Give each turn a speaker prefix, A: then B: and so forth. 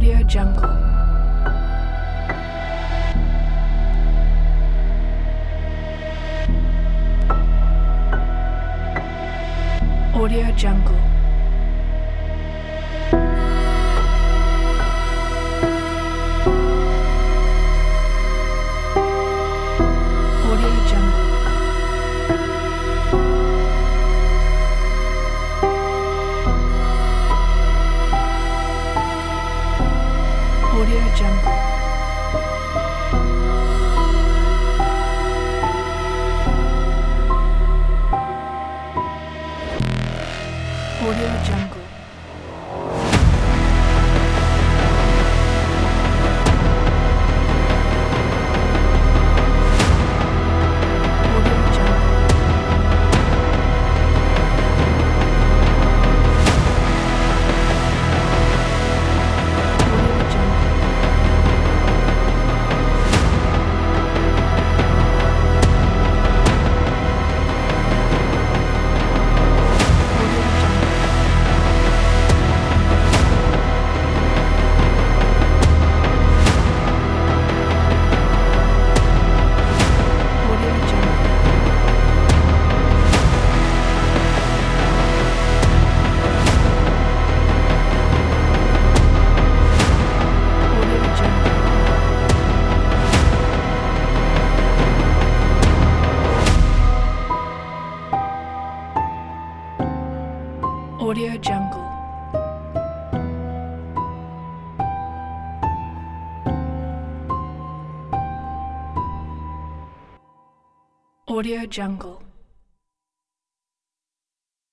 A: Audio Jungle. Audio Jungle. Audio Jungle. Audio Jungle. Audio Jungle. Audio Jungle. Audio Jungle. Audio Jungle. Audio Jungle. Audio Jungle. Audio Jungle. Audio Jungle.